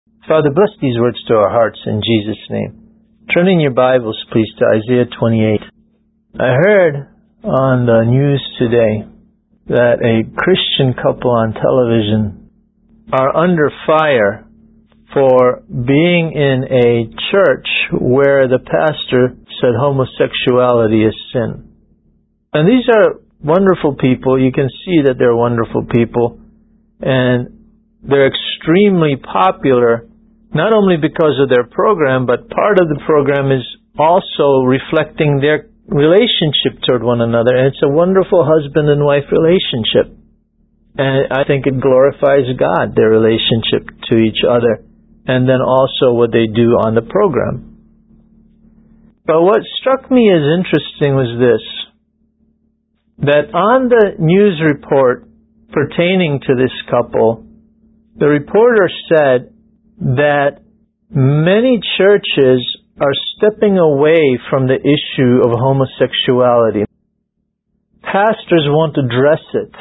Father, bless these words to our hearts in Jesus' name. Turn in your Bibles, please, to Isaiah 28. I heard on the news today that a Christian couple on television are under fire for being in a church where the pastor said homosexuality is sin. And these are wonderful people. You can see that they're wonderful people. And they're extremely popular, not only because of their program, but part of the program is also reflecting their relationship toward one another. And it's a wonderful husband and wife relationship. And I think it glorifies God, their relationship to each other. And then also what they do on the program. But what struck me as interesting was this, that on the news report pertaining to this couple, the reporter said that many churches are stepping away from the issue of homosexuality. Pastors won't address it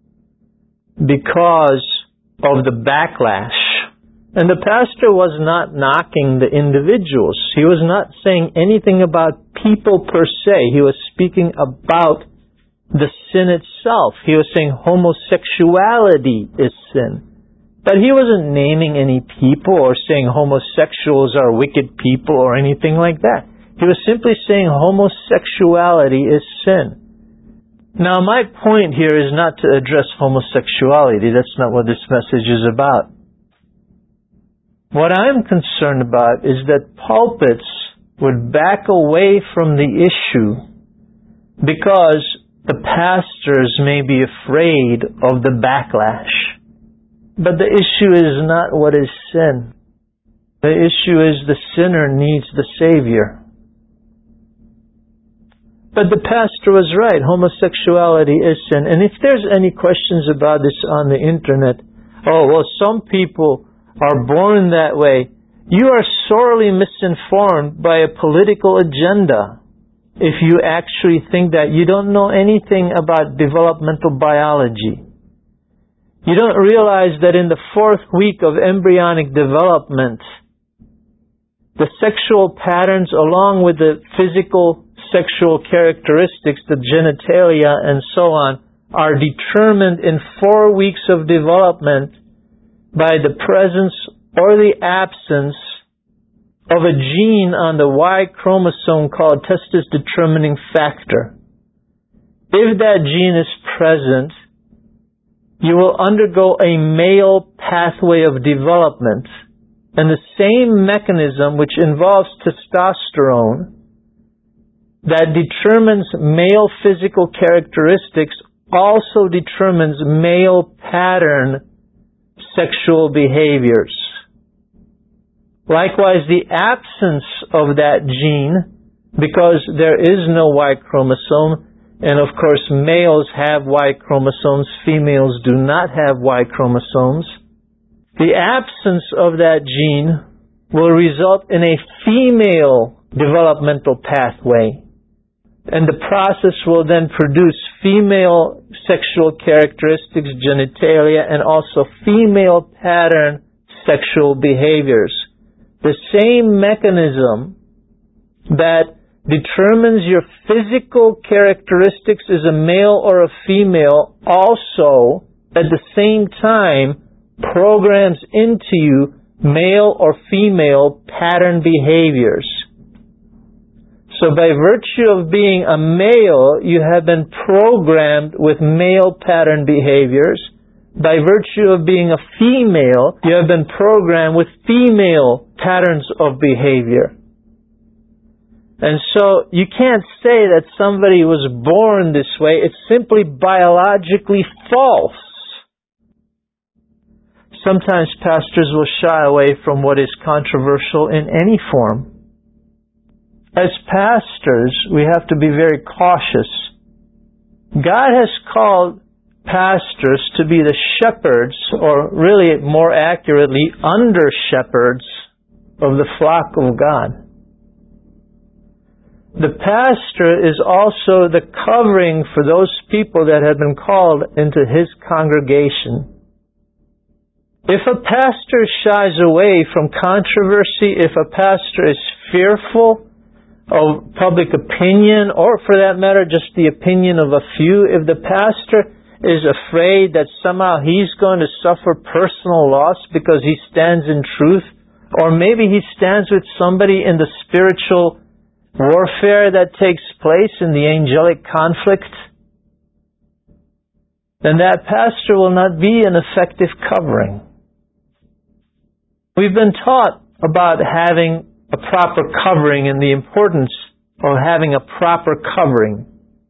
because of the backlash. And the pastor was not knocking the individuals. He was not saying anything about people per se. He was speaking about the sin itself. He was saying homosexuality is sin. But he wasn't naming any people or saying homosexuals are wicked people or anything like that. He was simply saying homosexuality is sin. Now, my point here is not to address homosexuality. That's not what this message is about. What I'm concerned about is that pulpits would back away from the issue because the pastors may be afraid of the backlash. But the issue is not what is sin. The issue is the sinner needs the Savior. But the pastor was right. Homosexuality is sin. And if there's any questions about this on the internet, some people are born that way, you are sorely misinformed by a political agenda. If you actually think that you don't know anything about developmental biology. You don't realize that in the 4th week of embryonic development, the sexual patterns along with the physical sexual characteristics, the genitalia and so on, are determined in 4 weeks of development by the presence or the absence of a gene on the Y chromosome called testis determining factor. If that gene is present, you will undergo a male pathway of development. And the same mechanism which involves testosterone that determines male physical characteristics also determines male pattern sexual behaviors. Likewise, the absence of that gene, because there is no Y chromosome, and of course males have Y chromosomes, females do not have Y chromosomes, the absence of that gene will result in a female developmental pathway. And the process will then produce female sexual characteristics, genitalia, and also female pattern sexual behaviors. The same mechanism that determines your physical characteristics as a male or a female also, at the same time, programs into you male or female pattern behaviors. So by virtue of being a male, you have been programmed with male pattern behaviors. By virtue of being a female, you have been programmed with female patterns of behavior. And so you can't say that somebody was born this way. It's simply biologically false. Sometimes pastors will shy away from what is controversial in any form. As pastors, we have to be very cautious. God has called pastors to be the shepherds, or really more accurately, under shepherds of the flock of God. The pastor is also the covering for those people that have been called into his congregation. If a pastor shies away from controversy, if a pastor is fearful of public opinion, or for that matter, just the opinion of a few, if the pastor is afraid that somehow he's going to suffer personal loss because he stands in truth, or maybe he stands with somebody in the spiritual warfare that takes place in the angelic conflict, then that pastor will not be an effective covering. We've been taught about having a proper covering and the importance of having a proper covering.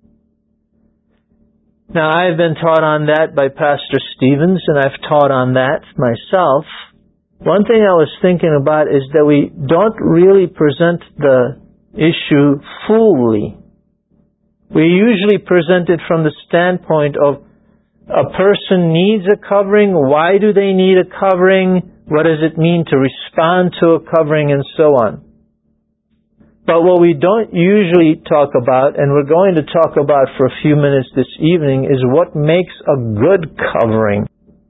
Now, I've been taught on that by Pastor Stevens, and I've taught on that myself. One thing I was thinking about is that we don't really present the issue fully. We usually present it from the standpoint of a person needs a covering, why do they need a covering, what does it mean to respond to a covering, and so on. But what we don't usually talk about, and we're going to talk about for a few minutes this evening, is what makes a good covering.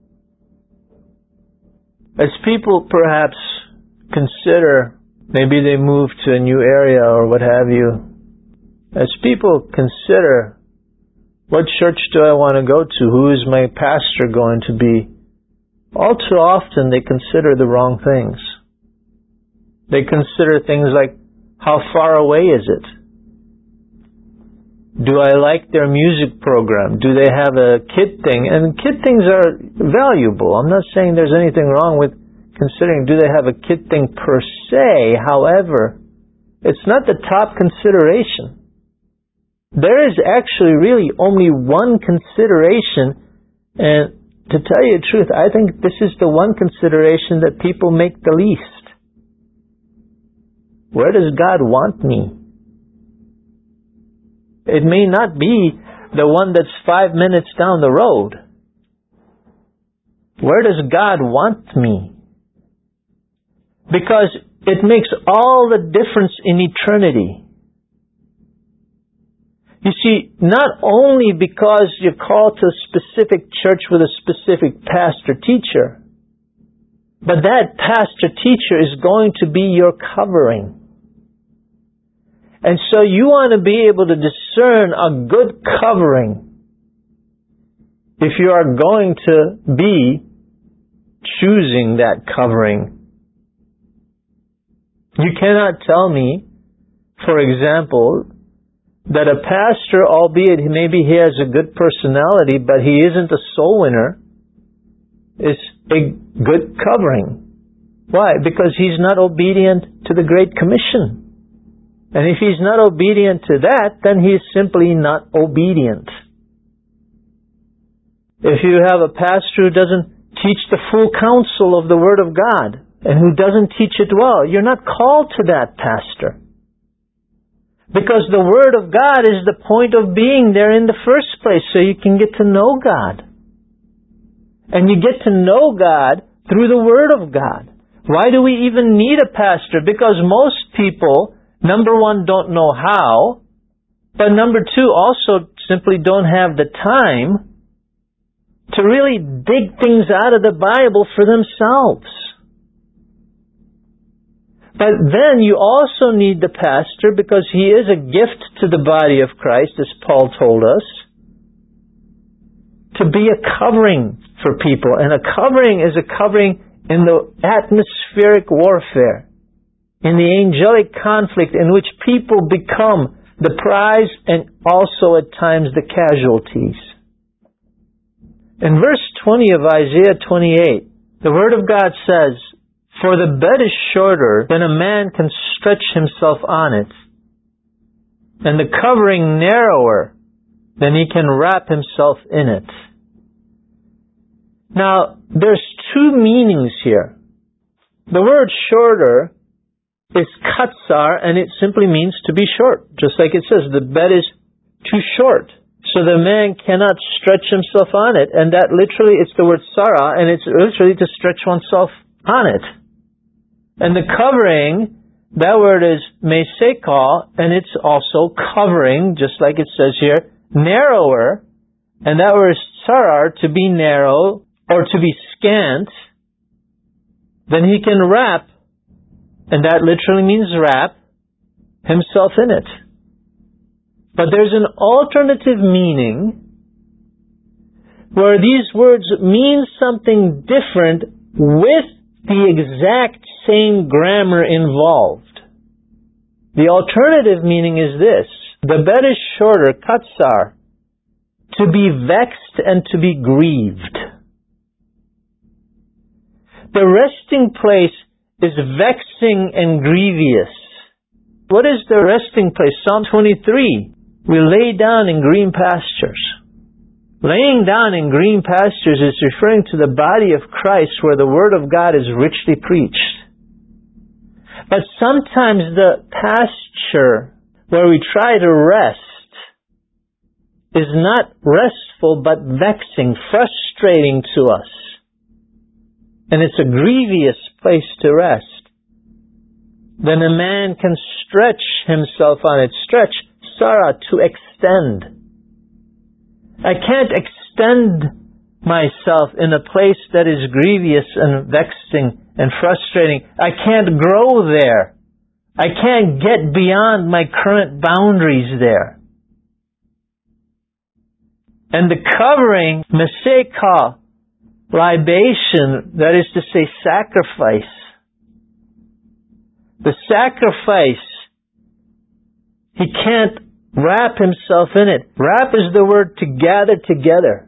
As people perhaps consider, maybe they move to a new area or what have you, as people consider, what church do I want to go to? Who is my pastor going to be? All too often they consider the wrong things. They consider things like, how far away is it? Do I like their music program? Do they have a kid thing? And kid things are valuable. I'm not saying there's anything wrong with considering, do they have a kid thing per se? However, it's not the top consideration. There is actually really only one consideration, and to tell you the truth, I think this is the one consideration that people make the least. Where does God want me? It may not be the one that's 5 minutes down the road. Where does God want me? Because it makes all the difference in eternity. You see, not only because you're called to a specific church with a specific pastor-teacher, but that pastor-teacher is going to be your covering. And so you want to be able to discern a good covering if you are going to be choosing that covering. You cannot tell me, for example, that a pastor, albeit maybe he has a good personality, but he isn't a soul winner, is a good covering. Why? Because he's not obedient to the Great Commission. And if he's not obedient to that, then he's simply not obedient. If you have a pastor who doesn't teach the full counsel of the Word of God, and who doesn't teach it well, you're not called to that pastor. Because the Word of God is the point of being there in the first place, so you can get to know God. And you get to know God through the Word of God. Why do we even need a pastor? Because most people, number one, don't know how, but number two, also simply don't have the time to really dig things out of the Bible for themselves. But then you also need the pastor because he is a gift to the body of Christ, as Paul told us, to be a covering for people. And a covering is a covering in the atmospheric warfare, in the angelic conflict in which people become the prize and also at times the casualties. In verse 20 of Isaiah 28, the Word of God says, "For the bed is shorter than a man can stretch himself on it, and the covering narrower than he can wrap himself in it." Now, there's two meanings here. The word shorter is katsar, and it simply means to be short. Just like it says, the bed is too short, so the man cannot stretch himself on it. And that literally, it's the word sarah, and it's literally to stretch oneself on it. And the covering, that word is meseka, and it's also covering, just like it says here, narrower, and that word is sarar, to be narrow, or to be scant, then He can wrap, and that literally means wrap, Himself in it. But there's an alternative meaning where these words mean something different with the exact same grammar involved. The alternative meaning is this. The bet is shorter, katsar, to be vexed and to be grieved. The resting place is vexing and grievous. What is the resting place? Psalm 23. We lay down in green pastures. Laying down in green pastures is referring to the body of Christ where the Word of God is richly preached. But sometimes the pasture where we try to rest is not restful but vexing, frustrating to us. And it's a grievous place to rest. Then a man can stretch himself on it. Stretch, Sarah, to extend. I can't extend myself in a place that is grievous and vexing and frustrating. I can't grow there. I can't get beyond my current boundaries there. And the covering, meseka, libation, that is to say sacrifice. The sacrifice, he can't wrap himself in it. Wrap is the word to gather together.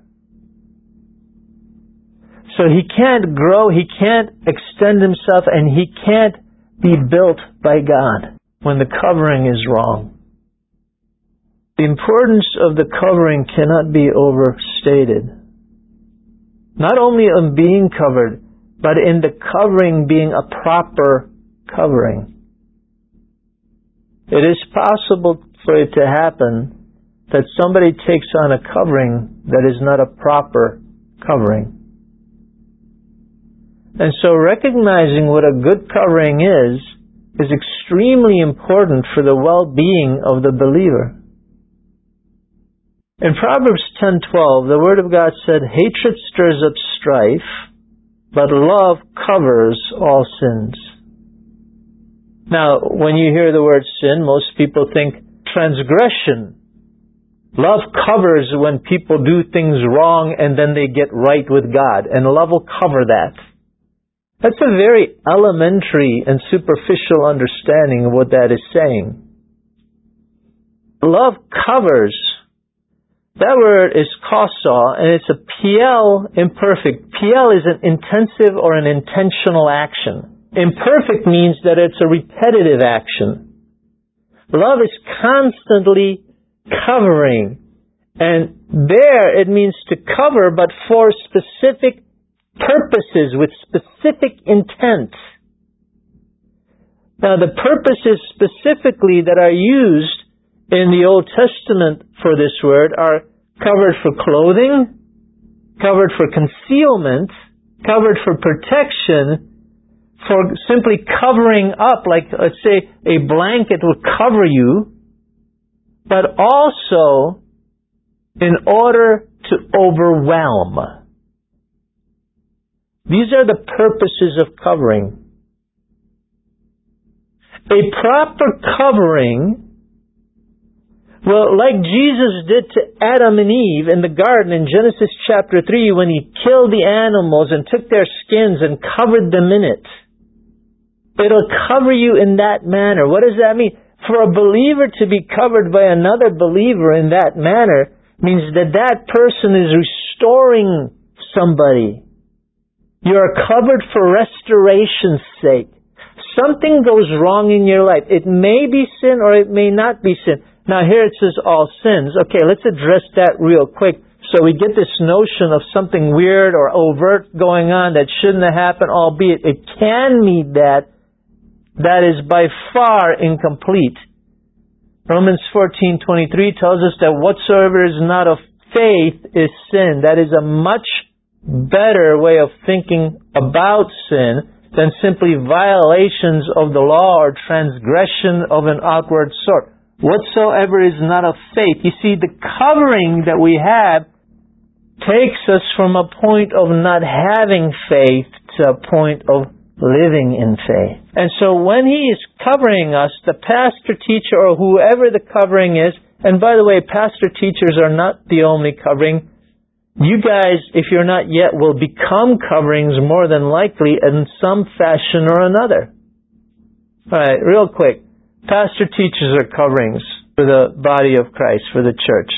So he can't grow, he can't extend himself, and he can't be built by God when the covering is wrong. The importance of the covering cannot be overstated. Not only in being covered, but in the covering being a proper covering. It is possible for it to happen that somebody takes on a covering that is not a proper covering. And so recognizing what a good covering is extremely important for the well-being of the believer. In Proverbs 10:12, the Word of God said, "Hatred stirs up strife, but love covers all sins." Now, when you hear the word sin, most people think transgression. Love covers when people do things wrong and then they get right with God, and love will cover that. That's a very elementary and superficial understanding of what that is saying. Love covers. That word is kasa, and it's a PL imperfect. PL is an intensive or an intentional action. Imperfect means that it's a repetitive action. Love is constantly covering. And there it means to cover, but for specific purposes, with specific intent. Now the purposes specifically that are used in the Old Testament for this word are covered for clothing, covered for concealment, covered for protection, for simply covering up, like let's say a blanket will cover you, but also in order to overwhelm. These are the purposes of covering. A proper covering, well, like Jesus did to Adam and Eve in the garden in Genesis chapter 3 when He killed the animals and took their skins and covered them in it. It'll cover you in that manner. What does that mean? For a believer to be covered by another believer in that manner means that that person is restoring somebody. You are covered for restoration's sake. Something goes wrong in your life. It may be sin or it may not be sin. Now here it says all sins. Okay, let's address that real quick. So we get this notion of something weird or overt going on that shouldn't have happened, albeit it can mean that. That is by far incomplete. Romans 14:23 tells us that whatsoever is not of faith is sin. That is a much better way of thinking about sin than simply violations of the law or transgression of an outward sort. Whatsoever is not of faith. You see, the covering that we have takes us from a point of not having faith to a point of living in faith. And so when He is covering us, the pastor, teacher, or whoever the covering is, and by the way, pastor, teachers are not the only covering. You guys, if you're not yet, will become coverings more than likely in some fashion or another. Alright, real quick. Pastor, teachers are coverings for the body of Christ, for the church.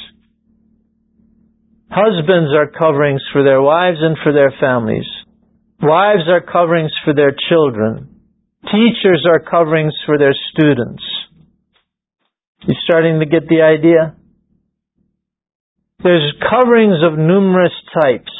Husbands are coverings for their wives and for their families. Wives are coverings for their children. Teachers are coverings for their students. You starting to get the idea? There's coverings of numerous types.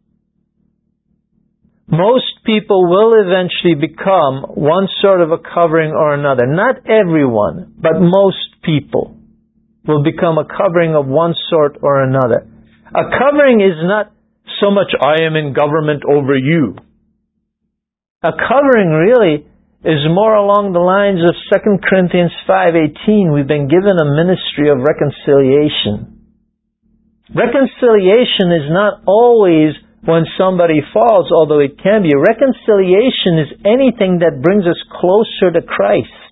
Most people will eventually become one sort of a covering or another. Not everyone, but most people will become a covering of one sort or another. A covering is not so much, I am in government over you. A covering really is more along the lines of 2 Corinthians 5:18. We've been given a ministry of reconciliation. Reconciliation is not always when somebody falls, although it can be. Reconciliation is anything that brings us closer to Christ.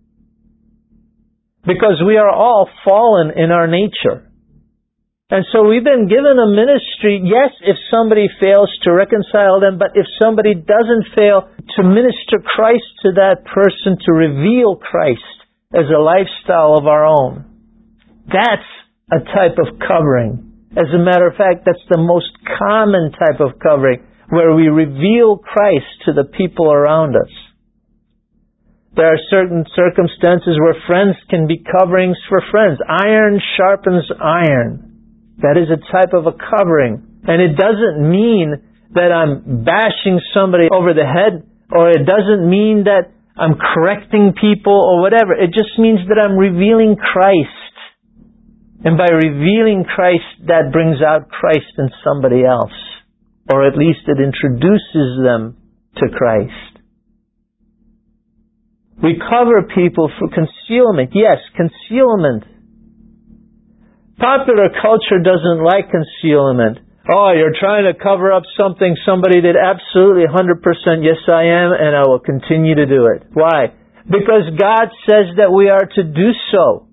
Because we are all fallen in our nature. And so we've been given a ministry, yes, if somebody fails to reconcile them, but if somebody doesn't fail to minister Christ to that person, to reveal Christ as a lifestyle of our own. That's a type of covering. As a matter of fact, that's the most common type of covering, where we reveal Christ to the people around us. There are certain circumstances where friends can be coverings for friends. Iron sharpens iron. That is a type of a covering. And it doesn't mean that I'm bashing somebody over the head, or it doesn't mean that I'm correcting people or whatever. It just means that I'm revealing Christ. And by revealing Christ, that brings out Christ in somebody else. Or at least it introduces them to Christ. We cover people for concealment. Yes, concealment. Popular culture doesn't like concealment. Oh, you're trying to cover up something somebody did. Absolutely, 100%. Yes, I am, and I will continue to do it. Why? Because God says that we are to do so.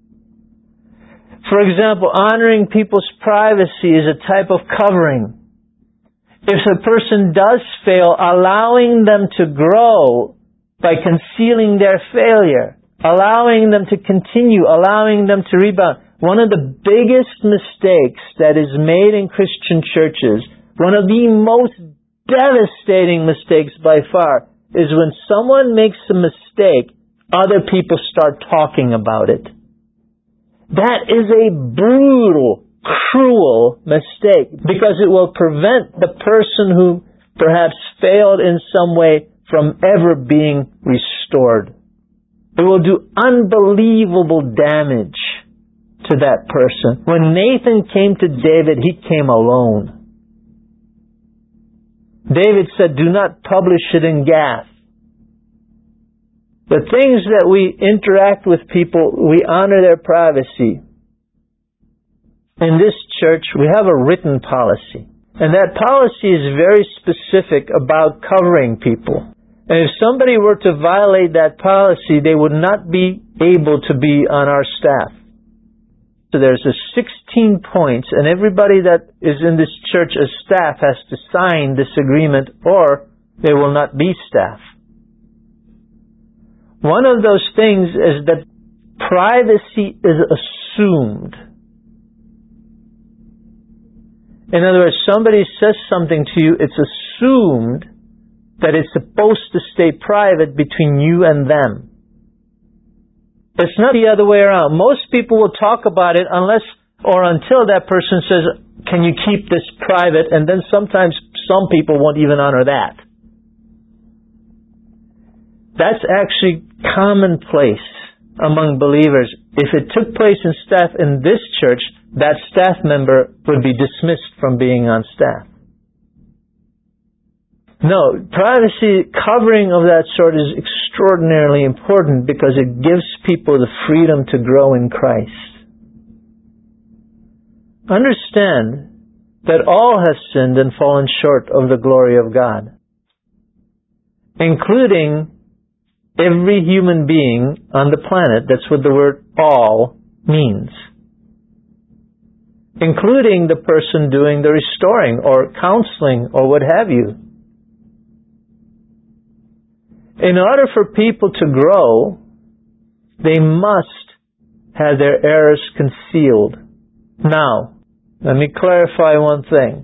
For example, honoring people's privacy is a type of covering. If a person does fail, allowing them to grow by concealing their failure, allowing them to continue, allowing them to rebound. One of the biggest mistakes that is made in Christian churches, one of the most devastating mistakes by far, is when someone makes a mistake, other people start talking about it. That is a brutal, cruel mistake, because it will prevent the person who perhaps failed in some way from ever being restored. It will do unbelievable damage to that person. When Nathan came to David, he came alone. David said, do not publish it in Gath. The things that we interact with people, we honor their privacy. In this church, we have a written policy. And that policy is very specific about covering people. And if somebody were to violate that policy, they would not be able to be on our staff. So there's 16 points, and everybody that is in this church as staff has to sign this agreement, or they will not be staff. One of those things is that privacy is assumed. In other words, somebody says something to you, it's assumed that it's supposed to stay private between you and them. It's not the other way around. Most people will talk about it unless or until that person says, can you keep this private? And then sometimes some people won't even honor that. That's actually commonplace among believers. If it took place in staff in this church, that staff member would be dismissed from being on staff. No, privacy, covering of that sort is extraordinarily important because it gives people the freedom to grow in Christ. Understand that all have sinned and fallen short of the glory of God. including every human being on the planet. That's what the word all means. Including the person doing the restoring or counseling or what have you. In order for people to grow, they must have their errors concealed. Now, let me clarify one thing.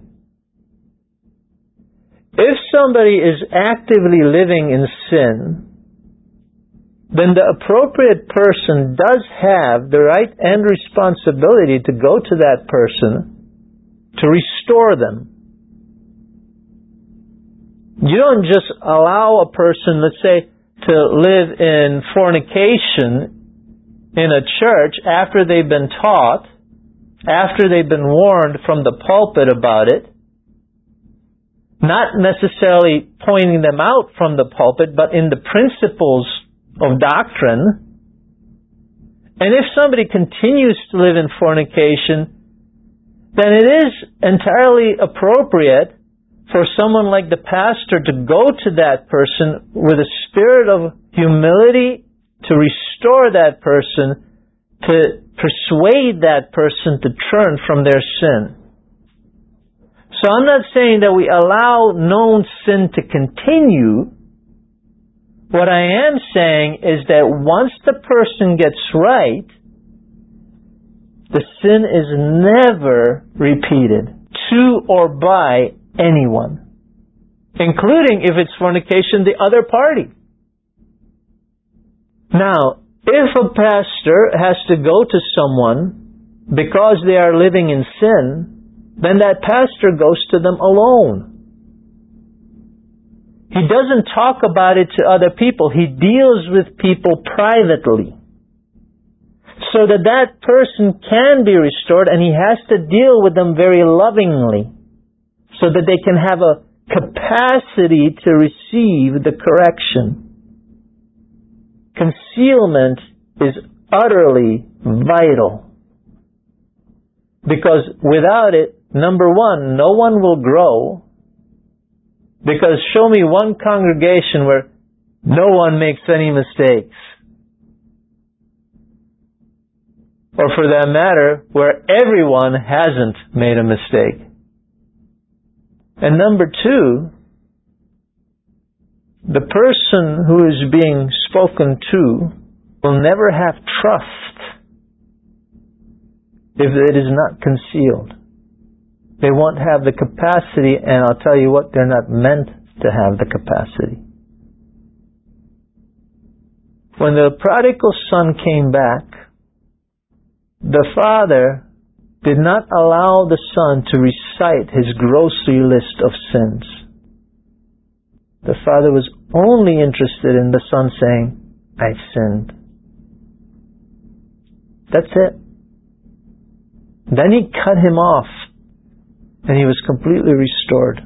If somebody is actively living in sin, then the appropriate person does have the right and responsibility to go to that person to restore them. You don't just allow a person, let's say, to live in fornication in a church after they've been taught, after they've been warned from the pulpit about it, not necessarily pointing them out from the pulpit, but in the principles of doctrine. And if somebody continues to live in fornication, then it is entirely appropriate for someone like the pastor to go to that person with a spirit of humility to restore that person, to persuade that person to turn from their sin. So I'm not saying that we allow known sin to continue. What I am saying is that once the person gets right, the sin is never repeated to or by anyone, including, if it's fornication, the other party. Now, if a pastor has to go to someone because they are living in sin, then that pastor goes to them alone. He doesn't talk about it to other people. He deals with people privately, so that that person can be restored, and he has to deal with them very lovingly, so that they can have a capacity to receive the correction. Concealment is utterly vital, because without it, number one, no one will grow. Because show me one congregation where no one makes any mistakes. Or for that matter, where everyone hasn't made a mistake. And number two, the person who is being spoken to will never have trust if it is not concealed. They won't have the capacity, and I'll tell you what, they're not meant to have the capacity. When the prodigal son came back, the father did not allow the son to recite his grocery list of sins. The father was only interested in the son saying, "I sinned." That's it. Then he cut him off, and he was completely restored.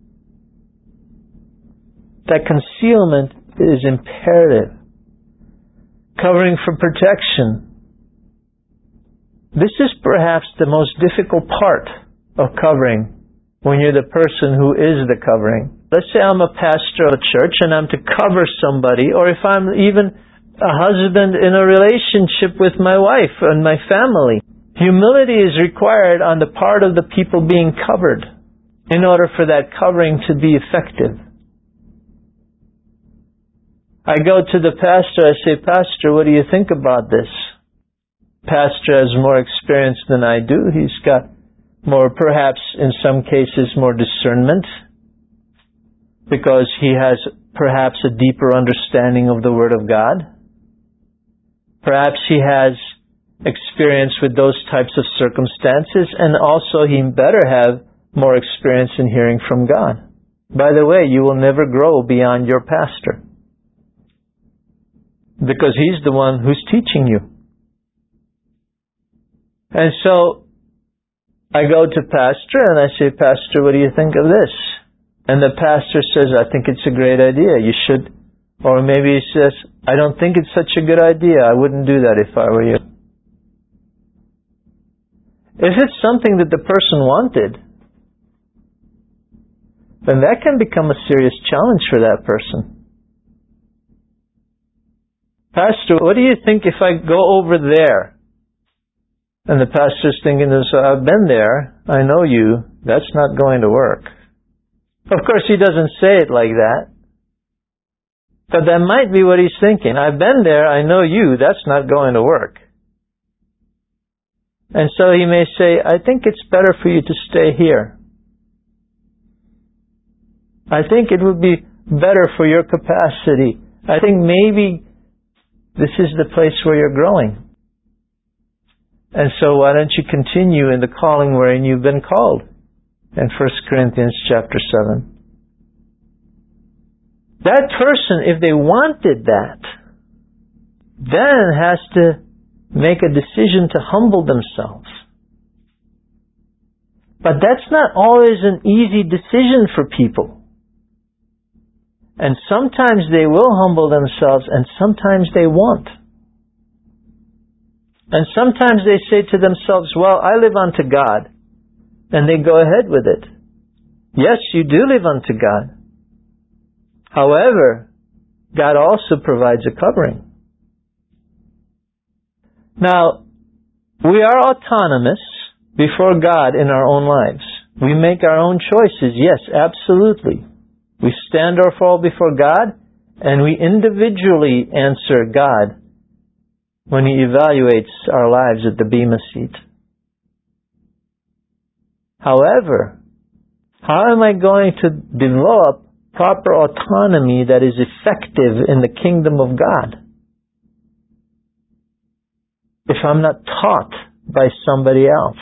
That concealment is imperative. Covering for protection. This is perhaps the most difficult part of covering when you're the person who is the covering. Let's say I'm a pastor of a church and I'm to cover somebody, or if I'm even a husband in a relationship with my wife and my family. Humility is required on the part of the people being covered in order for that covering to be effective. I go to the pastor, I say, "Pastor, what do you think about this?" Pastor has more experience than I do. He's got more, perhaps in some cases, more discernment, because he has perhaps a deeper understanding of the Word of God. Perhaps he has experience with those types of circumstances, and also he better have more experience in hearing from God. By the way, you will never grow beyond your pastor, because he's the one who's teaching you. And so I go to pastor and I say, "Pastor, what do you think of this?" And the pastor says, "I think it's a great idea. You should." Or maybe he says, "I don't think it's such a good idea. I wouldn't do that if I were you." If it's something that the person wanted, then that can become a serious challenge for that person. Pastor, what do you think if I go over there? And the pastor's thinking to himself, I've been there, I know you, that's not going to work. Of course, he doesn't say it like that. But that might be what he's thinking. I've been there, I know you, that's not going to work. And so he may say, I think it's better for you to stay here. I think it would be better for your capacity. I think maybe this is the place where you're growing. And so why don't you continue in the calling wherein you've been called? In 1 Corinthians chapter 7. That person, if they wanted that, then has to make a decision to humble themselves. But that's not always an easy decision for people. And sometimes they will humble themselves and sometimes they won't. And sometimes they say to themselves, well, I live unto God. And they go ahead with it. Yes, you do live unto God. However, God also provides a covering. Now, we are autonomous before God in our own lives. We make our own choices. Yes, absolutely. We stand or fall before God, and we individually answer God when He evaluates our lives at the Bema seat. However, how am I going to develop proper autonomy that is effective in the kingdom of God if I'm not taught by somebody else?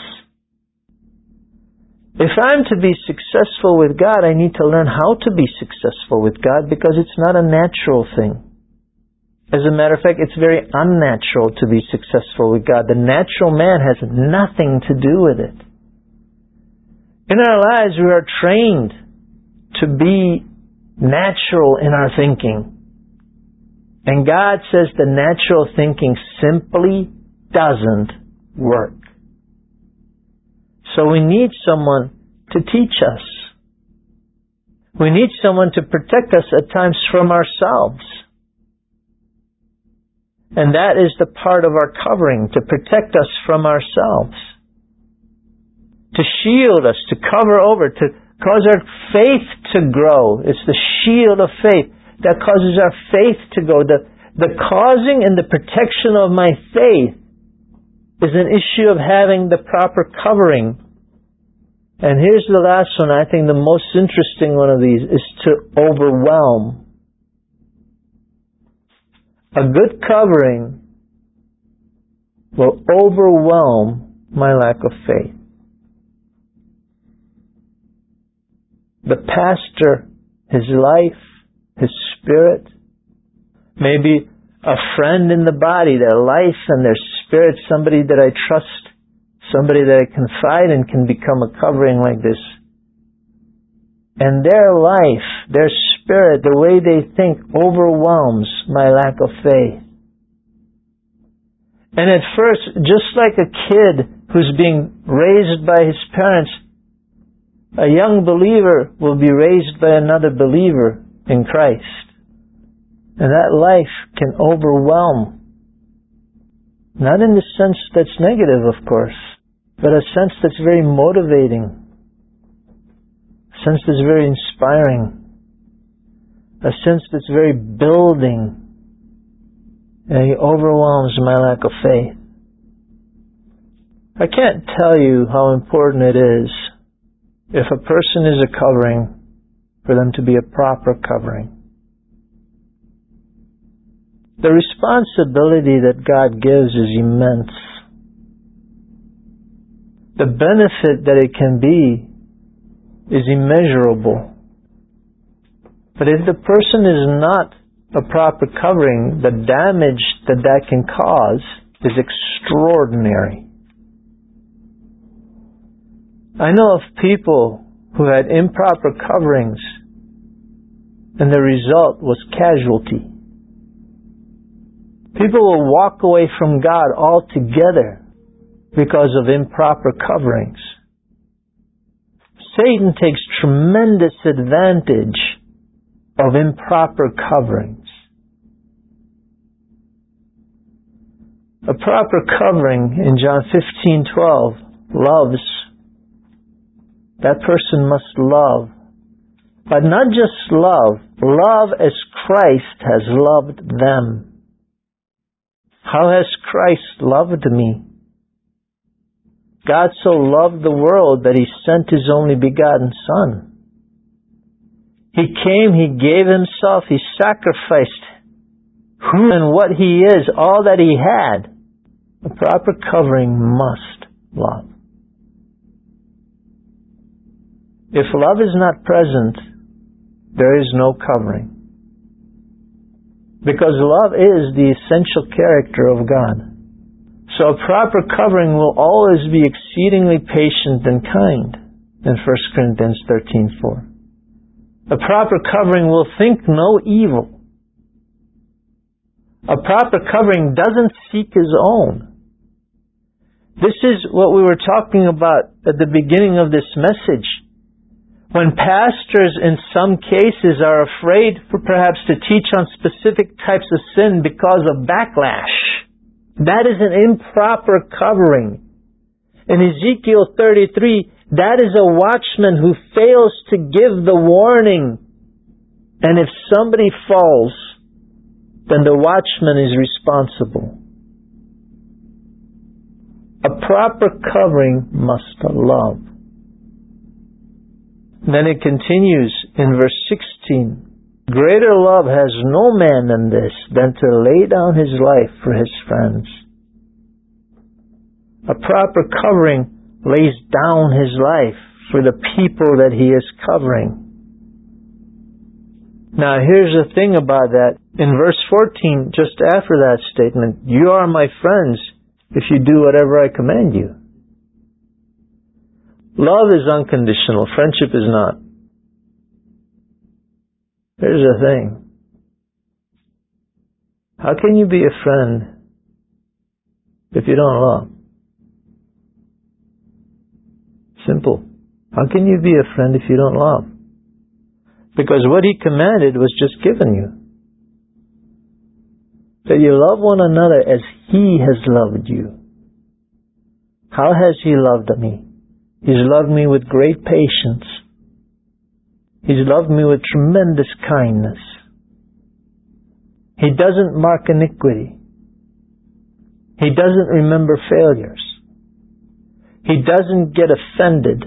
If I'm to be successful with God, I need to learn how to be successful with God because it's not a natural thing. As a matter of fact, it's very unnatural to be successful with God. The natural man has nothing to do with it. In our lives, we are trained to be natural in our thinking. And God says the natural thinking simply doesn't work. So we need someone to teach us. We need someone to protect us at times from ourselves. And that is the part of our covering, to protect us from ourselves. To shield us, to cover over, to cause our faith to grow. It's the shield of faith that causes our faith to grow. The causing and the protection of my faith is an issue of having the proper covering. And here's the last one, I think the most interesting one of these, is to overwhelm. A good covering will overwhelm my lack of faith. The pastor, his life, his spirit, maybe a friend in the body, their life and their spirit, somebody that I trust, somebody that I confide in can become a covering like this. And their life, their spirit, the way they think overwhelms my lack of faith. And at first, just like a kid who's being raised by his parents, a young believer will be raised by another believer in Christ. And that life can overwhelm. Not in the sense that's negative, of course, but a sense that's very motivating. A sense that's very inspiring. A sense that's very building. And it overwhelms my lack of faith. I can't tell you how important it is if a person is a covering, for them to be a proper covering. The responsibility that God gives is immense. The benefit that it can be is immeasurable. But if the person is not a proper covering, the damage that can cause is extraordinary. I know of people who had improper coverings, and the result was casualty. People will walk away from God altogether because of improper coverings. Satan takes tremendous advantage of improper coverings. A proper covering in John 15:12 loves. That person must love. But not just love as Christ has loved them. How has Christ loved me? God so loved the world that He sent His only begotten Son. He came, He gave Himself, He sacrificed who and what He is, all that He had. A proper covering must love. If love is not present, there is no covering. Because love is the essential character of God. So a proper covering will always be exceedingly patient and kind in 1 Corinthians 13:4. A proper covering will think no evil. A proper covering doesn't seek his own. This is what we were talking about at the beginning of this message. When pastors in some cases are afraid perhaps to teach on specific types of sin because of backlash, that is an improper covering. In Ezekiel 33, that is a watchman who fails to give the warning. And if somebody falls, then the watchman is responsible. A proper covering must love. Then it continues in verse 16. Greater love has no man than this, than to lay down his life for his friends. A proper covering lays down his life for the people that he is covering. Now here's the thing about that. In verse 14, just after that statement, you are my friends if you do whatever I command you. Love is unconditional. Friendship is not. Here's the thing. How can you be a friend if you don't love? Simple. How can you be a friend if you don't love? Because what He commanded was just given you. That you love one another as He has loved you. How has He loved me? He's loved me with great patience. He's loved me with tremendous kindness. He doesn't mark iniquity. He doesn't remember failures. He doesn't get offended.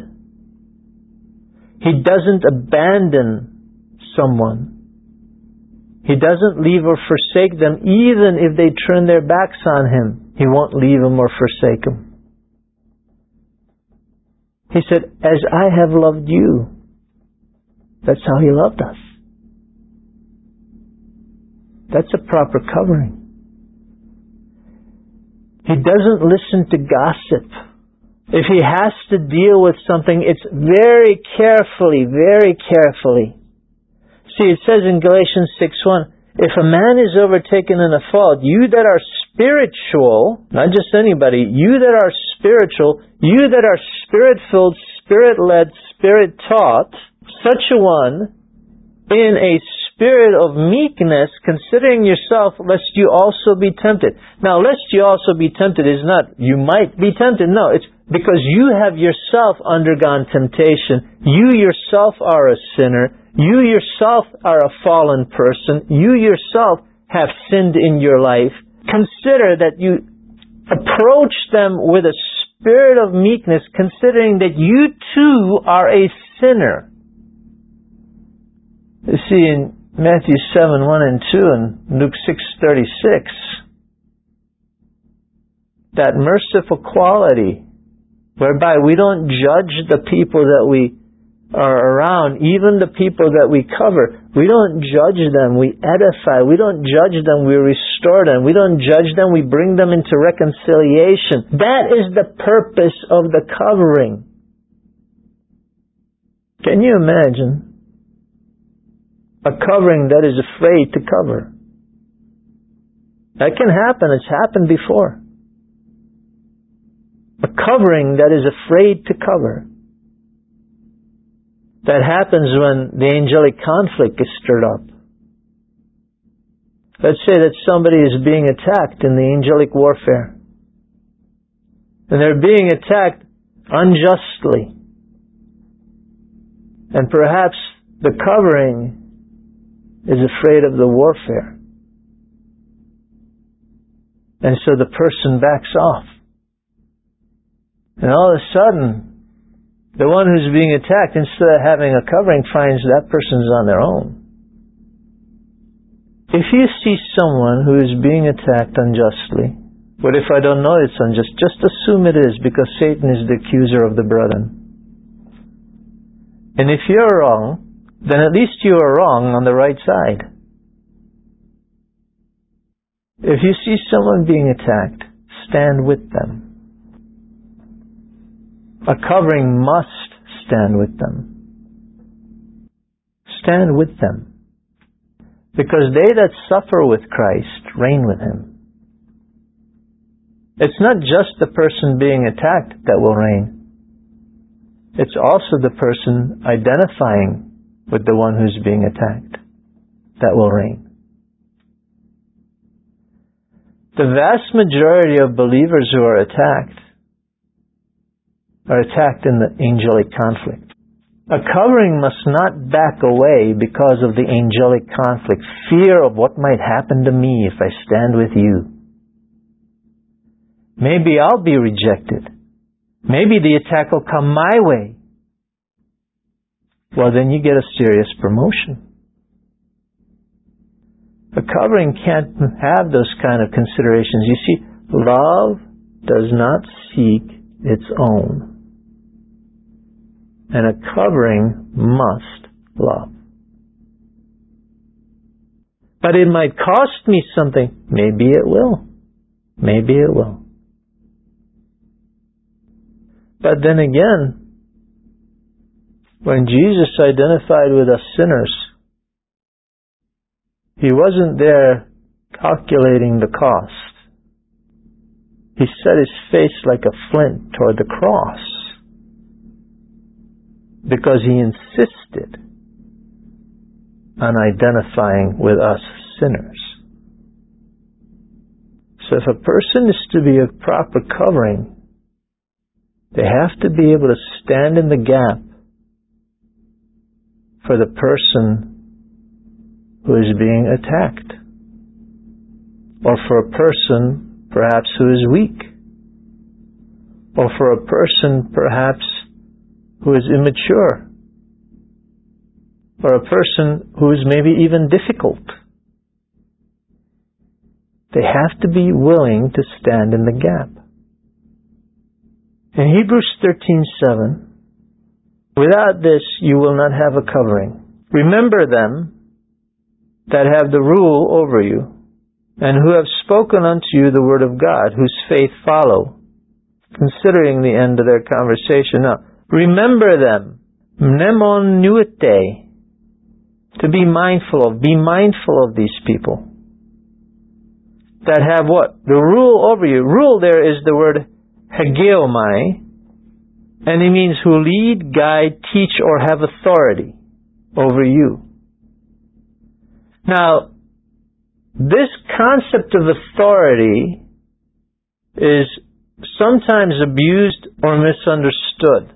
He doesn't abandon someone. He doesn't leave or forsake them, even if they turn their backs on Him. He won't leave them or forsake them. He said, as I have loved you. That's how He loved us. That's a proper covering. He doesn't listen to gossip. If he has to deal with something, it's very carefully. See, it says in Galatians 6:1, if a man is overtaken in a fault, you that are spiritual, not just anybody, you that are spiritual, you that are Spirit-filled, Spirit-led, Spirit-taught, such a one, in a spirit of meekness, considering yourself, lest you also be tempted. Now, lest you also be tempted is not, you might be tempted. No, it's because you have yourself undergone temptation. You yourself are a sinner. You yourself are a fallen person. You yourself have sinned in your life. Consider that you approach them with a spirit of meekness, considering that you too are a sinner. You see, in Matthew 7:1 and 2 and Luke 6:36, that merciful quality whereby we don't judge the people that we are around, even the people that we cover. We don't judge them, we edify. We don't judge them, we restore them. We don't judge them, we bring them into reconciliation. That is the purpose of the covering. Can you imagine a covering that is afraid to cover? That can happen. It's happened before. A covering that is afraid to cover. That happens when the angelic conflict is stirred up. Let's say that somebody is being attacked in the angelic warfare. And they're being attacked unjustly. And perhaps the covering is afraid of the warfare. And so the person backs off. And all of a sudden, the one who's being attacked, instead of having a covering, finds that person's on their own. If you see someone who is being attacked unjustly, what if I don't know it's unjust? Just assume it is, because Satan is the accuser of the brethren. And if you're wrong, then at least you are wrong on the right side. If you see someone being attacked, stand with them. A covering must stand with them. Stand with them. Because they that suffer with Christ reign with Him. It's not just the person being attacked that will reign. It's also the person identifying with the one who's being attacked that will reign. The vast majority of believers who are attacked in the angelic conflict. A covering must not back away because of the angelic conflict. Fear of what might happen to me if I stand with you. Maybe I'll be rejected. Maybe the attack will come my way. Well, then you get a serious promotion. A covering can't have those kind of considerations. You see, love does not seek its own. And a covering must love. But it might cost me something. Maybe it will. Maybe it will. But then again, when Jesus identified with us sinners, He wasn't there calculating the cost. He set His face like a flint toward the cross, because He insisted on identifying with us sinners. So if a person is to be a proper covering, they have to be able to stand in the gap for the person who is being attacked, or for a person perhaps who is weak, or for a person perhaps who is immature, or a person who is maybe even difficult. They have to be willing to stand in the gap. In Hebrews 13:7, without this you will not have a covering. Remember them that have the rule over you, and who have spoken unto you the word of God, whose faith follow, considering the end of their conversation. Now, remember them, mnemon nuite, to be mindful of. Be mindful of these people that have what? The rule over you. Rule there is the word hegeomai, and it means who lead, guide, teach, or have authority over you. Now, this concept of authority is sometimes abused or misunderstood.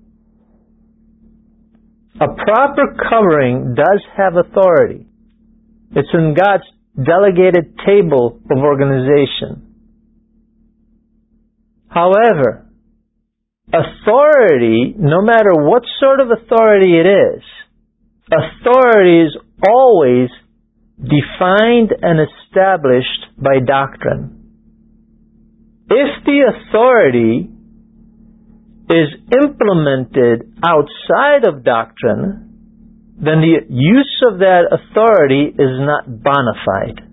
A proper covering does have authority. It's in God's delegated table of organization. However, authority, no matter what sort of authority it is, authority is always defined and established by doctrine. If the authority is implemented outside of doctrine, then the use of that authority is not bona fide.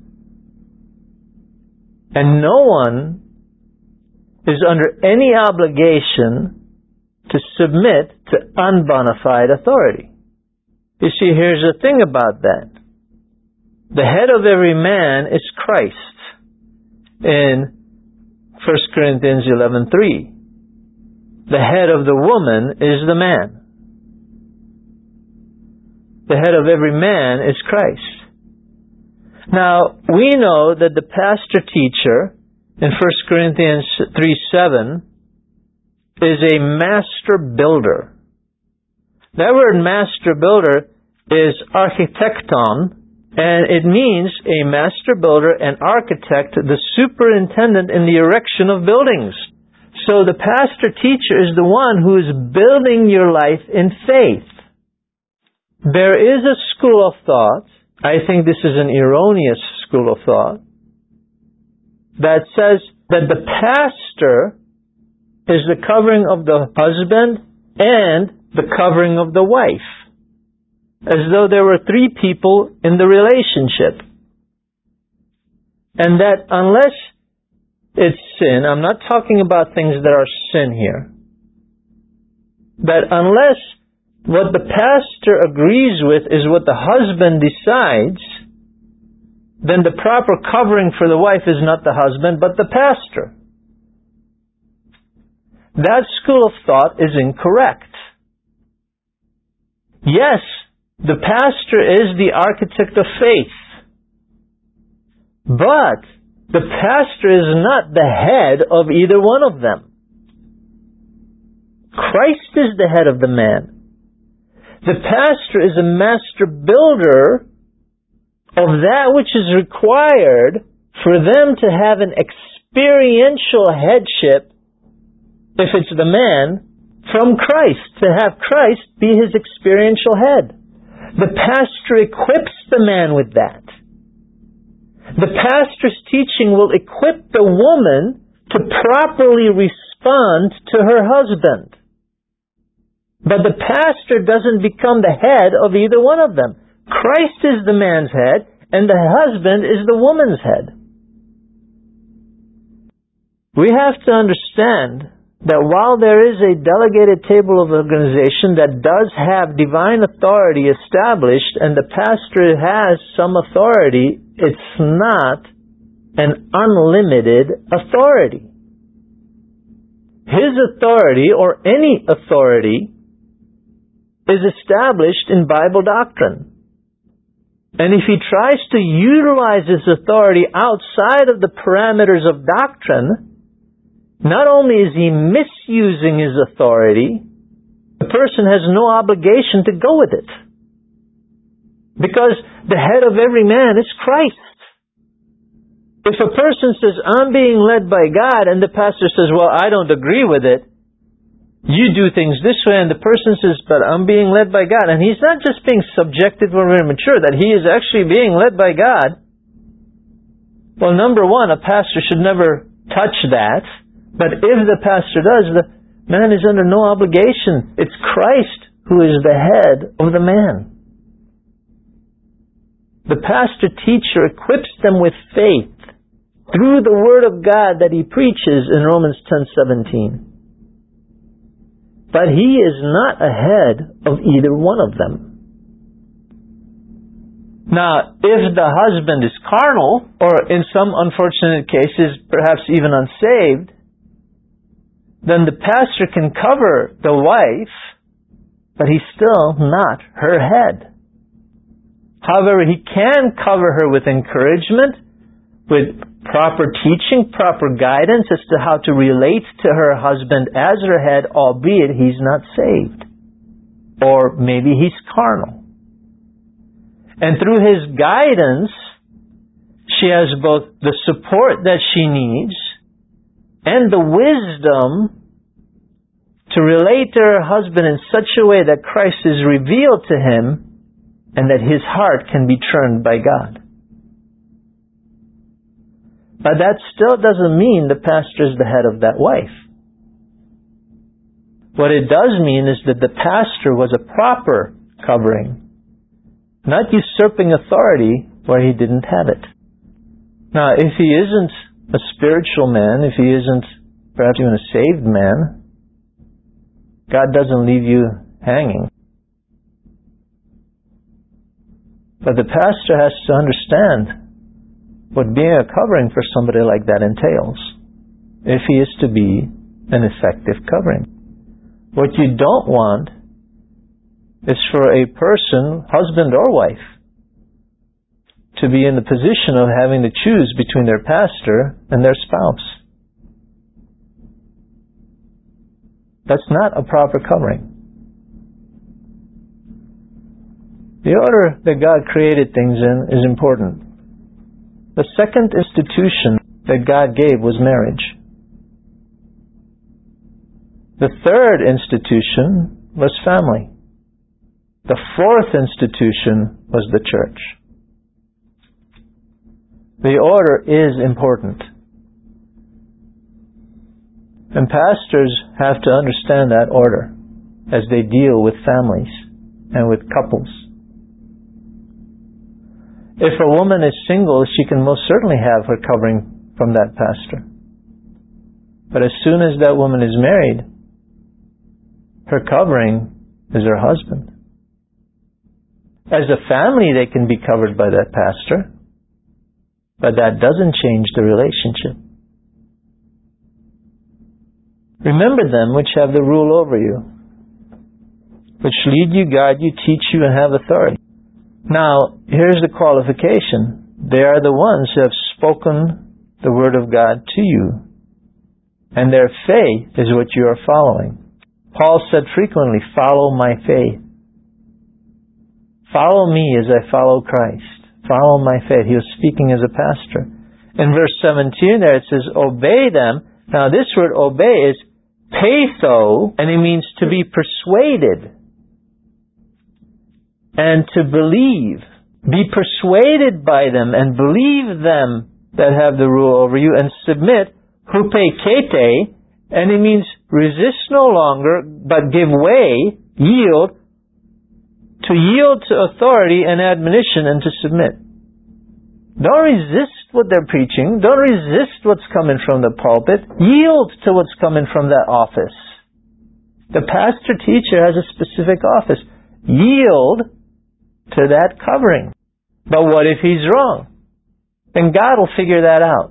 And no one is under any obligation to submit to unbona fide authority. You see, here's the thing about that. The head of every man is Christ in 1 Corinthians 11:3. The head of the woman is the man. The head of every man is Christ. Now, we know that the pastor-teacher in 1 Corinthians 3:7 is a master builder. That word master builder is architecton, and it means a master builder, an architect, the superintendent in the erection of buildings. So the pastor-teacher is the one who is building your life in faith. There is a school of thought, I think this is an erroneous school of thought, that says that the pastor is the covering of the husband and the covering of the wife, as though there were three people in the relationship. And that unless it's sin, I'm not talking about things that are sin here, that unless what the pastor agrees with is what the husband decides, then the proper covering for the wife is not the husband, but the pastor. That school of thought is incorrect. Yes, the pastor is the architect of faith, but the pastor is not the head of either one of them. Christ is the head of the man. The pastor is a master builder of that which is required for them to have an experiential headship, if it's the man, from Christ, to have Christ be his experiential head. The pastor equips the man with that. The pastor's teaching will equip the woman to properly respond to her husband. But the pastor doesn't become the head of either one of them. Christ is the man's head, and the husband is the woman's head. We have to understand that while there is a delegated table of organization that does have divine authority established, and the pastor has some authority, it's not an unlimited authority. His authority, or any authority, is established in Bible doctrine. And if he tries to utilize his authority outside of the parameters of doctrine, not only is he misusing his authority, the person has no obligation to go with it. Because the head of every man is Christ. If a person says, I'm being led by God, and the pastor says, well, I don't agree with it, you do things this way, and the person says, but I'm being led by God, and he's not just being subjective or immature, that he is actually being led by God, well, number one, a pastor should never touch that. But if the pastor does, the man is under no obligation. It's Christ who is the head of the man. The pastor-teacher equips them with faith through the Word of God that he preaches in Romans 10:17. But he is not a head of either one of them. Now, if the husband is carnal, or in some unfortunate cases, perhaps even unsaved, then the pastor can cover the wife, but he's still not her head. However, he can cover her with encouragement, with proper teaching, proper guidance as to how to relate to her husband as her head, albeit he's not saved. Or maybe he's carnal. And through his guidance, she has both the support that she needs and the wisdom to relate to her husband in such a way that Christ is revealed to him and that his heart can be turned by God. But that still doesn't mean the pastor is the head of that wife. What it does mean is that the pastor was a proper covering, not usurping authority where he didn't have it. Now, if he isn't a spiritual man, if he isn't perhaps even a saved man, God doesn't leave you hanging. But the pastor has to understand what being a covering for somebody like that entails, if he is to be an effective covering. What you don't want is for a person, husband or wife, to be in the position of having to choose between their pastor and their spouse. That's not a proper covering. The order that God created things in is important. The second institution that God gave was marriage. The third institution was family. The fourth institution was the church. The order is important. And pastors have to understand that order as they deal with families and with couples. If a woman is single, she can most certainly have her covering from that pastor. But as soon as that woman is married, her covering is her husband. As a family, they can be covered by that pastor, but that doesn't change the relationship. Remember them which have the rule over you, which lead you, guide you, teach you, and have authority. Now, here's the qualification. They are the ones who have spoken the word of God to you, and their faith is what you are following. Paul said frequently, follow my faith. Follow me as I follow Christ. Follow my faith. He was speaking as a pastor. In verse 17 there it says, obey them. Now this word obey is peitho, and it means to be persuaded and to believe. Be persuaded by them and believe them that have the rule over you, and submit, hupekete, and it means resist no longer, but give way, yield, to yield to authority and admonition and to submit. Don't resist what they're preaching. Don't resist what's coming from the pulpit. Yield to what's coming from that office. The pastor teacher has a specific office. Yield to that covering. But what if he's wrong? Then God will figure that out.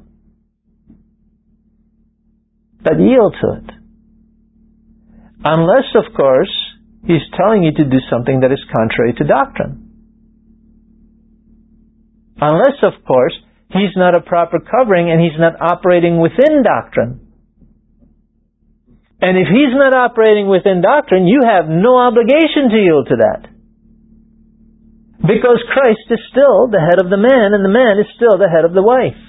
But yield to it. Unless, of course, he's telling you to do something that is contrary to doctrine. Unless, of course, he's not a proper covering and he's not operating within doctrine. And if he's not operating within doctrine, you have no obligation to yield to that. Because Christ is still the head of the man, and the man is still the head of the wife.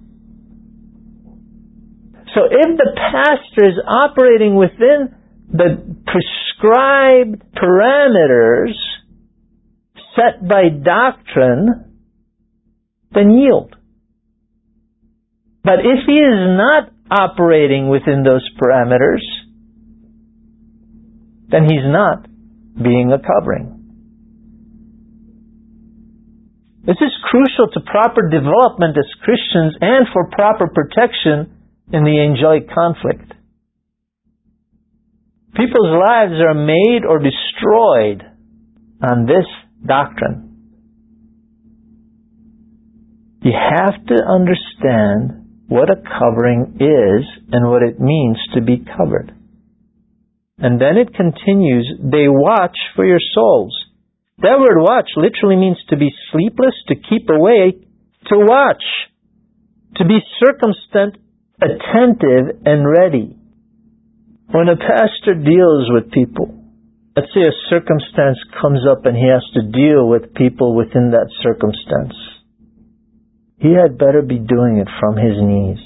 So if the pastor is operating within the prescribed parameters set by doctrine, then yield. But if he is not operating within those parameters, then he's not being a covering. This is crucial to proper development as Christians and for proper protection in the angelic conflict. People's lives are made or destroyed on this doctrine. You have to understand what a covering is and what it means to be covered. And then it continues, they watch for your souls. That word watch literally means to be sleepless, to keep awake, to watch, to be circumspect, attentive, and ready. When a pastor deals with people, let's say a circumstance comes up and he has to deal with people within that circumstance, he had better be doing it from his knees,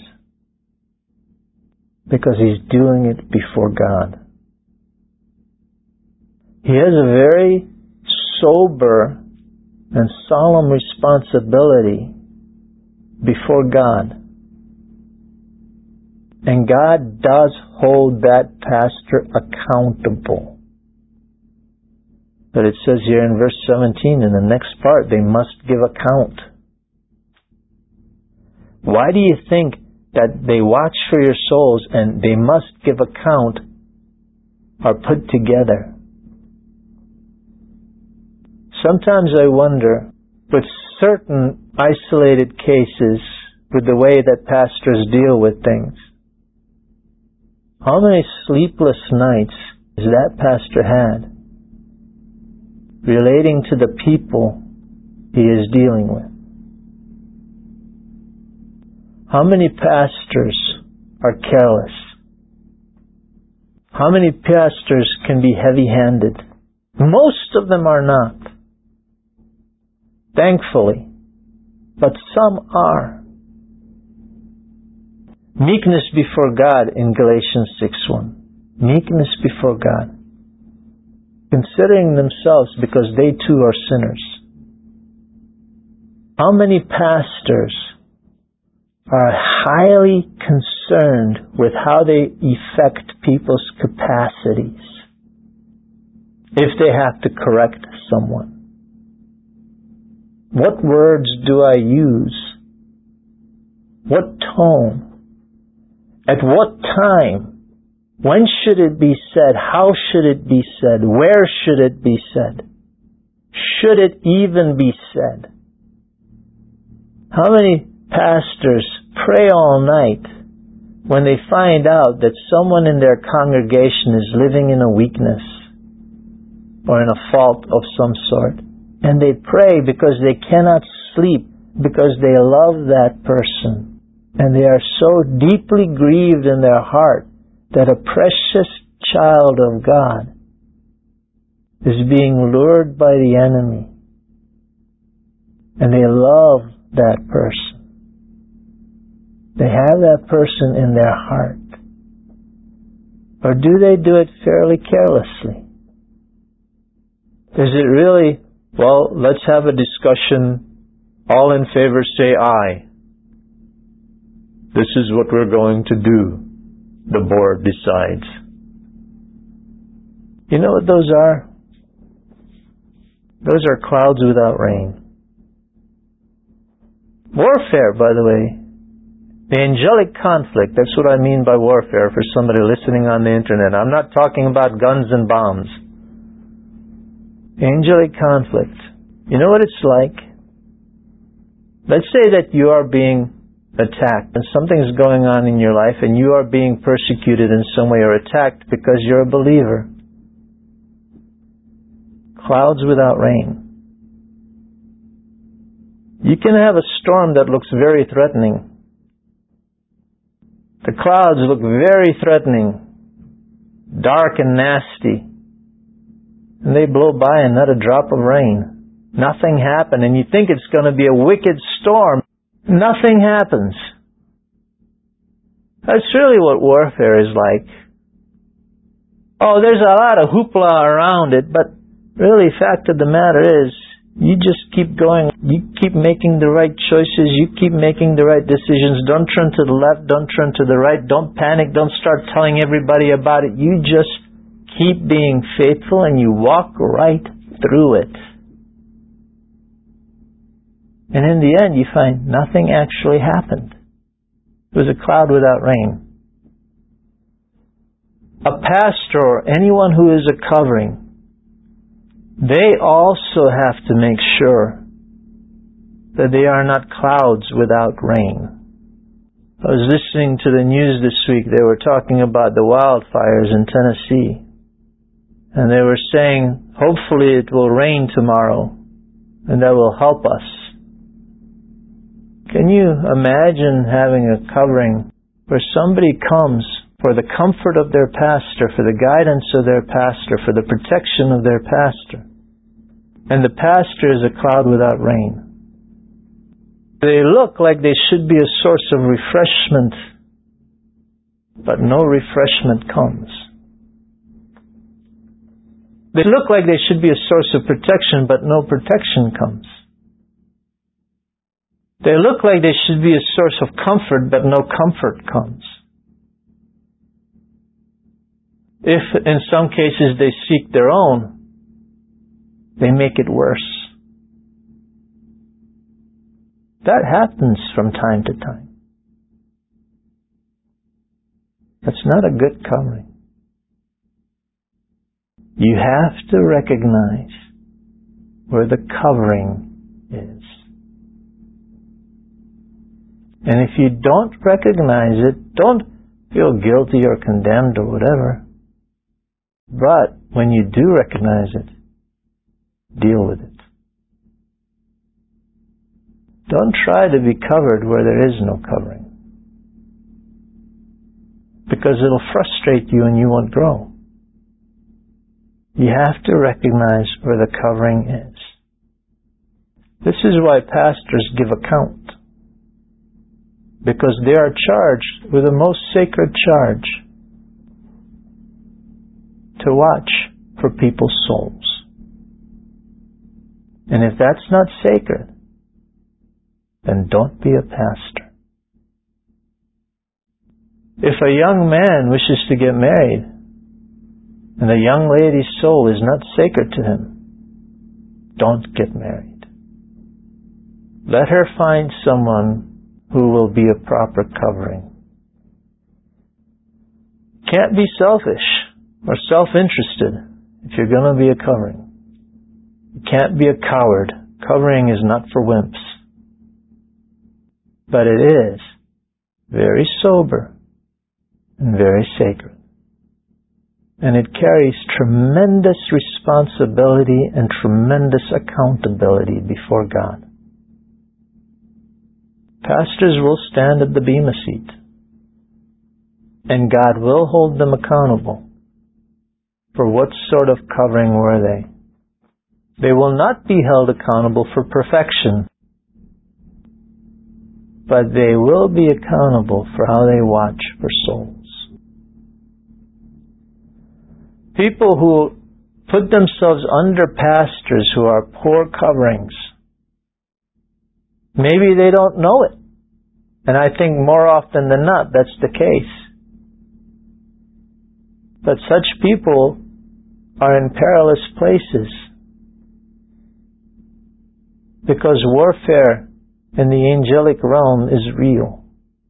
because he's doing it before God. He has a very sober and solemn responsibility before God. And God does hold that pastor accountable. But it says here in verse 17, in the next part, they must give account. Why do you think that they watch for your souls and they must give account are put together? Sometimes I wonder, with certain isolated cases, with the way that pastors deal with things, how many sleepless nights has that pastor had relating to the people he is dealing with? How many pastors are careless? How many pastors can be heavy-handed? Most of them are not. Thankfully. But some are. Meekness before God in Galatians 6:1. Meekness before God. Considering themselves because they too are sinners. How many pastors are highly concerned with how they affect people's capacities if they have to correct someone? What words do I use? What tone? At what time? When should it be said? How should it be said? Where should it be said? Should it even be said? How many pastors pray all night when they find out that someone in their congregation is living in a weakness or in a fault of some sort? And they pray because they cannot sleep because they love that person. And they are so deeply grieved in their heart that a precious child of God is being lured by the enemy. And they love that person. They have that person in their heart. Or do they do it fairly carelessly? Is it really, well, let's have a discussion, all in favor say aye. This is what we're going to do. The board decides. You know what those are? Those are clouds without rain. Warfare, by the way. The angelic conflict, that's what I mean by warfare for somebody listening on the internet. I'm not talking about guns and bombs. Angelic conflict. You know what it's like? Let's say that you are being attacked and something's going on in your life and you are being persecuted in some way or attacked because you're a believer. Clouds without rain. You can have a storm that looks very threatening. The clouds look very threatening, dark and nasty, and they blow by and not a drop of rain. Nothing happened, and you think it's going to be a wicked storm. Nothing happens. That's really what warfare is like. Oh, there's a lot of hoopla around it, but really, fact of the matter is, you just keep going. You keep making the right choices. You keep making the right decisions. Don't turn to the left. Don't turn to the right. Don't panic. Don't start telling everybody about it. You just keep being faithful and you walk right through it. And in the end, you find nothing actually happened. It was a cloud without rain. A pastor or anyone who is a covering, they also have to make sure that they are not clouds without rain. I was listening to the news this week. They were talking about the wildfires in Tennessee. And they were saying, hopefully it will rain tomorrow, and that will help us. Can you imagine having a covering where somebody comes for the comfort of their pastor, for the guidance of their pastor, for the protection of their pastor, and the pastor is a cloud without rain? They look like they should be a source of refreshment, but no refreshment comes. They look like they should be a source of protection, but no protection comes. They look like they should be a source of comfort, but no comfort comes. If, in some cases, they seek their own, they make it worse. That happens from time to time. That's not a good covering. You have to recognize where the covering is. And if you don't recognize it, don't feel guilty or condemned or whatever. But when you do recognize it, deal with it. Don't try to be covered where there is no covering. because it'll frustrate you and you won't grow. You have to recognize where the covering is. This is why pastors give account, because they are charged with the most sacred charge to watch for people's souls. And if that's not sacred, then don't be a pastor. If a young man wishes to get married, and the young lady's soul is not sacred to him, don't get married. Let her find someone who will be a proper covering. Can't be selfish or self-interested if you're going to be a covering. You can't be a coward. Covering is not for wimps. But it is very sober and very sacred. And it carries tremendous responsibility and tremendous accountability before God. Pastors will stand at the bema seat, and God will hold them accountable for what sort of covering were they. They will not be held accountable for perfection, but they will be accountable for how they watch for souls. People who put themselves under pastors who are poor coverings, maybe they don't know it. And I think more often than not, that's the case. But such people are in perilous places, because warfare in the angelic realm is real.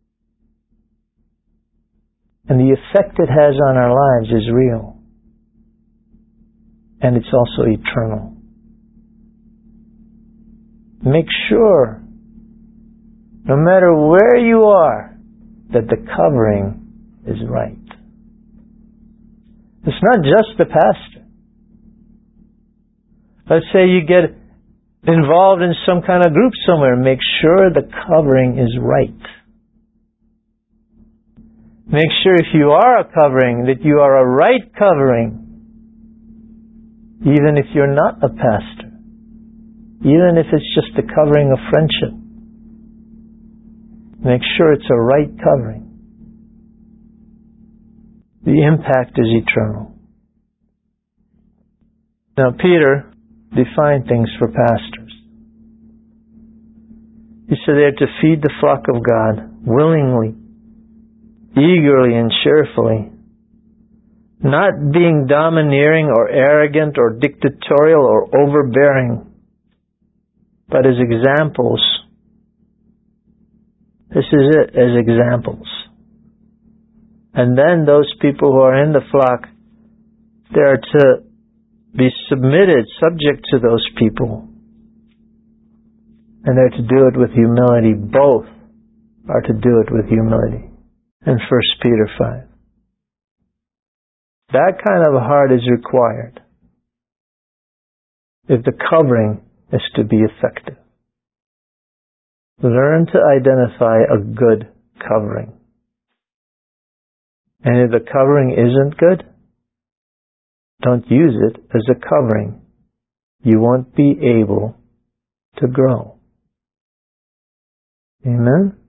And the effect it has on our lives is real. And it's also eternal. Make sure, no matter where you are, that the covering is right. It's not just the pastor. Let's say you get involved in some kind of group somewhere. Make sure the covering is right. Make sure if you are a covering, that you are a right covering, even if you're not a pastor. Even if it's just a covering of friendship. Make sure it's a right covering. The impact is eternal. Now, Peter defined things for pastors. He said they are to feed the flock of God willingly, eagerly, and cheerfully, not being domineering or arrogant or dictatorial or overbearing, but as examples. This is it, as examples. And then those people who are in the flock, they are to be submitted, subject to those people. And they're to do it with humility. Both are to do it with humility. In 1 Peter 5. That kind of a heart is required if the covering is to be effective. Learn to identify a good covering. And if the covering isn't good, don't use it as a covering. You won't be able to grow. Amen?